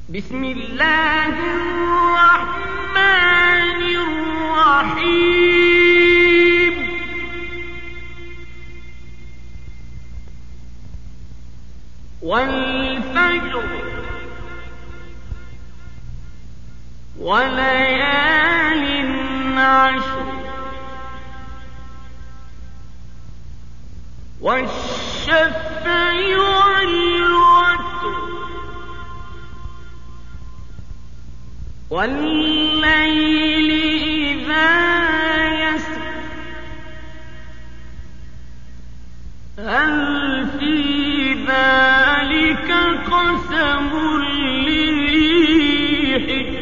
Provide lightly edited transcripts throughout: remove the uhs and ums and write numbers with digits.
بسم الله الرحمن الرحيم والفجر وليال عشر والشفع والوتر والليل إذا يسر هل في ذلك قسم لذي حجر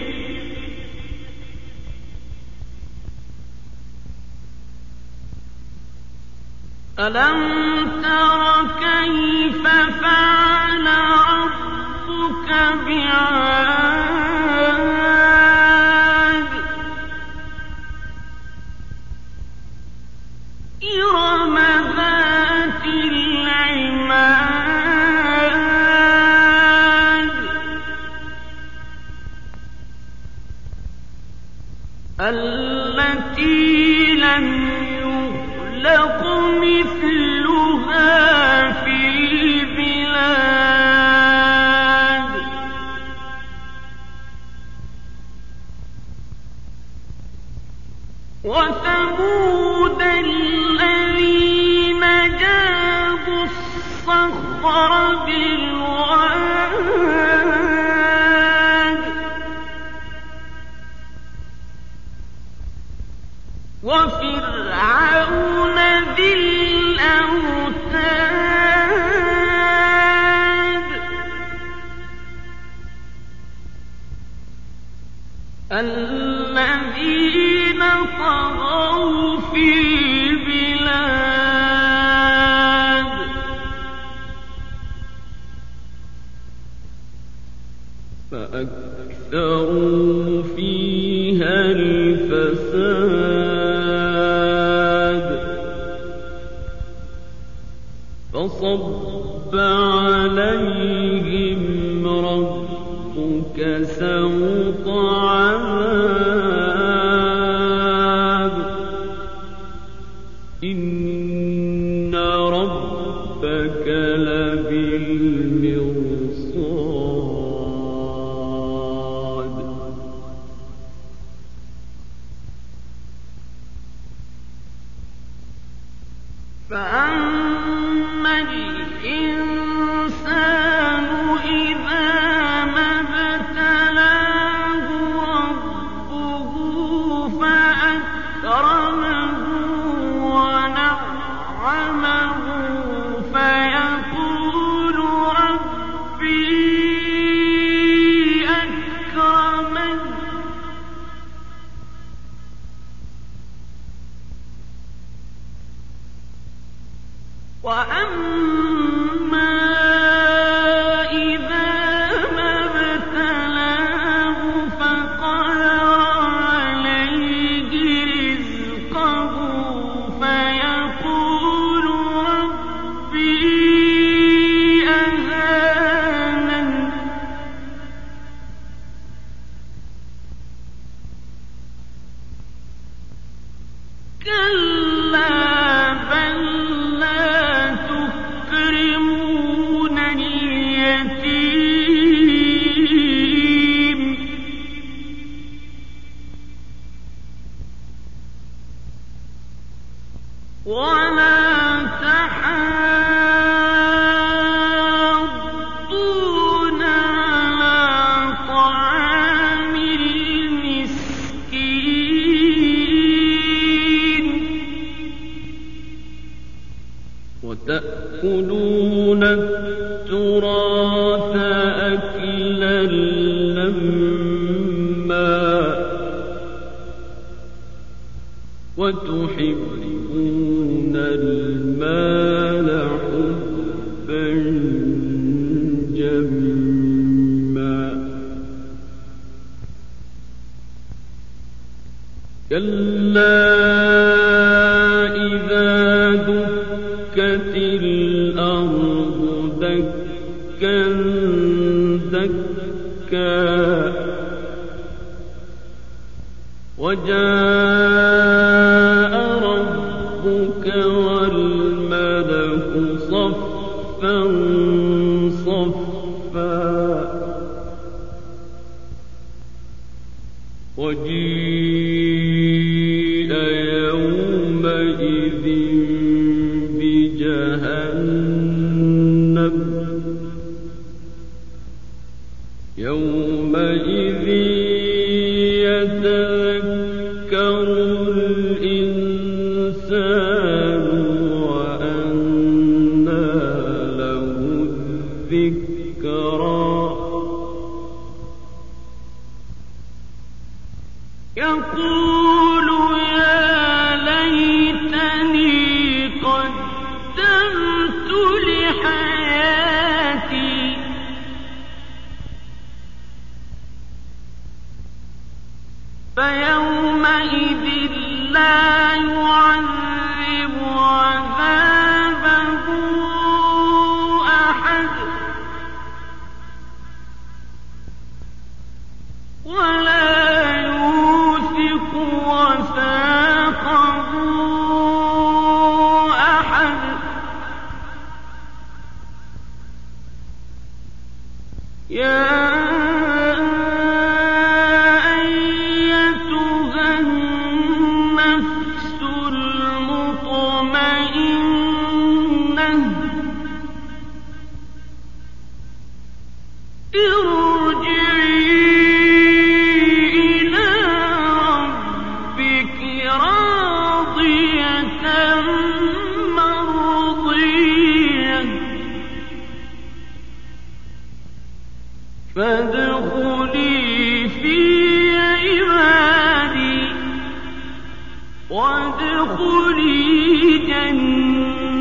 ألم تر كيف فعل ربك بعاد إرم ذات العماد التي لم يخلق مثلها في البلاد وثمود الذين جابوا الصخر بالواد وفرعون ذي الأوتاد الذين طغوا في البلاد فأكثروا فيها الفساد فصب عليهم ربك سوط عذاب إن ربك لبالمرصاد فأما الإنسان إذا ما ابتلاه ربه فأكرمه ونعمه فيقول ربي أكرمن وأما إذا ما ابتلاه فقدر عليه رزقه فيقول ربي أهانن كلا بل لا تكرمون اليتيم ولا تحاضون على طعام المسكين وتأكلون التراث أكلا لما وتحبون المال حبا جما كلا إذا دكت الأرض دكا دكا وجاء ربك والملك صفا صفا وجيء يومئذ بجهنم يومئذ يتذكر الإنسان وأنى له الذكرى يقول يا ليتني قدمت لحياتي فيومئذ لا يعذب عذابه أحد ولا يوثق وثاقه أحد يا أيتها النفس المطمئنة ارجعي إلى ربك راضية مرضية فادخلي في عبادي وادخلي جنتي